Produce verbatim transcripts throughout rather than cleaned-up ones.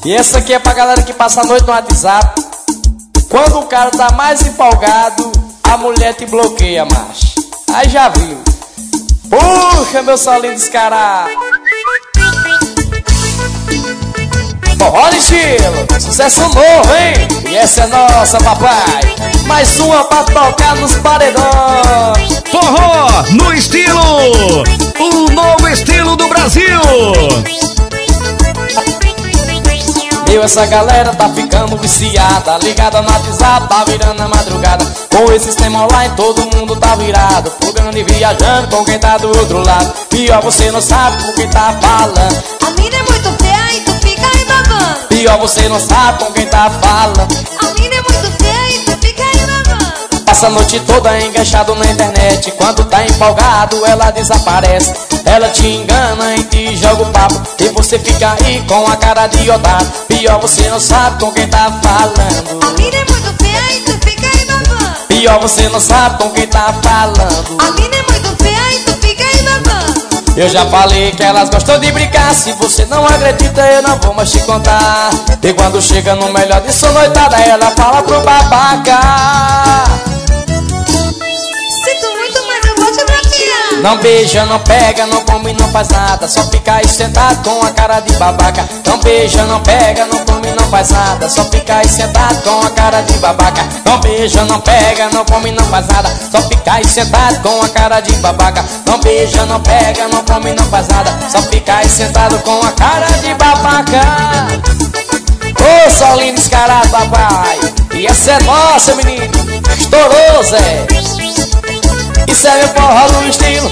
E essa aqui é pra galera que passa a noite no WhatsApp. Quando o cara tá mais empolgado, a mulher te bloqueia, macho. Aí já viu. Puxa, meu solinho descarado. Forró de estilo, sucesso novo, hein? E essa é nossa, papai. Mais uma pra tocar nos paredões. Forró no estilo, o novo estilo do Brasil. Eu, essa galera tá ficando viciada, ligada no WhatsApp, tá virando a madrugada. Com esse sistema online todo mundo tá virado, plugando e viajando com quem tá do outro lado. Pior, você não sabe com quem tá falando. A mina é muito feia e tu fica aí babando. Pior, você não sabe com quem tá falando. A mina é muito feia e tu fica aí babando. Passa a noite toda enganchado na internet. Quando tá empolgado ela desaparece. Ela te engana e te joga o papo, e você fica aí com a cara de otário. Pior, você não sabe com quem tá falando. A mina é muito feia e tu fica aí babando. Pior, você não sabe com quem tá falando. A mina é muito feia e tu fica aí babando. Eu já falei que elas gostam de brincar. Se você não acredita eu não vou mais te contar. E quando chega no melhor de sua noitada ela fala pro babaca: sinto muito, mas eu vou te bloquear. não beija, não pega, não come, não faz nada, só fica aí sentado com a cara de babaca. Não beija, não pega, não come, não faz nada, só fica aí sentado com a cara de babaca. Não beija, não pega, não come, não faz nada, só fica aí sentado com a cara de babaca. Não beija, não pega, não come, não faz nada, só fica aí sentado com a cara de babaca. Ô, solinho descarado, papai. E essa é nossa, menino. Estourou, Zé. Isso é meu forró no estilo.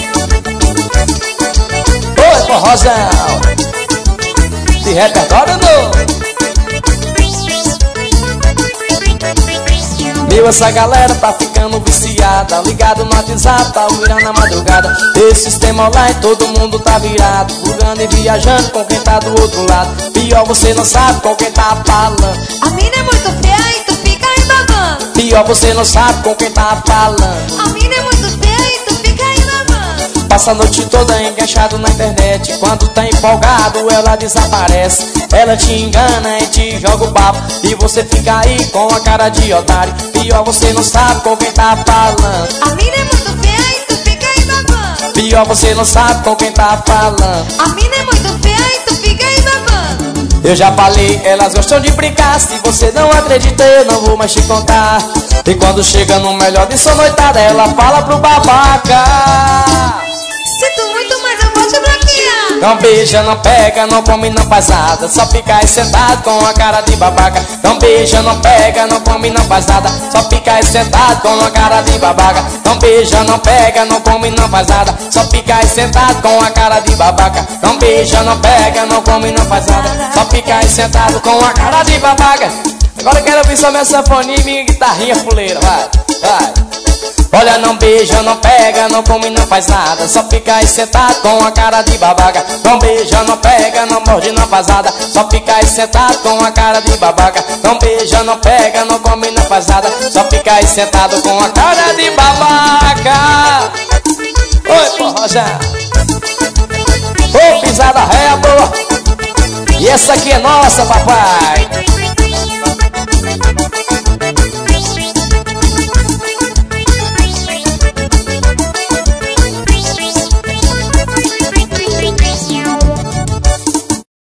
Oi, forrozão. De repertório novo. Meu, essa galera tá ficando viciada, ligado no WhatsApp, tá virando a madrugada. Esse sistema online todo mundo tá virado, furando e viajando com quem tá do outro lado. Pior, você não sabe com quem tá falando. A mina é muito feia e tu fica aí babando. Pior, você não sabe com quem tá falando. A mina é muito feia e tu fica aí babando. Passa a noite toda enganchado na internet. Quando tá empolgado ela desaparece. Ela te engana e te joga o papo, e você fica aí com a cara de otário. Pior, você não sabe com quem tá falando. A mina é muito feia e tu fica aí babando. Pior, você não sabe com quem tá falando. A mina é muito feia e tu fica aí babando. Eu já falei, elas gostam de brincar. Se você não acredita eu não vou mais te contar. E quando chega no melhor de sua noitada ela fala pro babaca: sinto muito, mas eu vou te bloquear. não beija, não pega, não come, não faz nada, só fica aí sentado com a cara de babaca. Não beija, não pega, não come, não faz nada, só fica aí sentado com a cara de babaca. Não beija, não pega, não come, não faz nada, só fica aí sentado com a cara de babaca. Não beija, não pega, não come, não faz nada, só fica aí sentado com a cara de babaca. Agora eu quero ouvir só minha sanfoninha e minha guitarrinha fuleira, vai, vai. Olha, não beija, não pega, não come, não faz nada, só fica aí sentado com a cara de babaca. Não beija, não pega, não morde, não faz nada, só fica aí sentado com a cara de babaca. Não beija, não pega, não come, não faz nada, só fica aí sentado com a cara de babaca. Oi, forrojão. Ô, pisada ré, boa. E essa aqui é nossa, papai.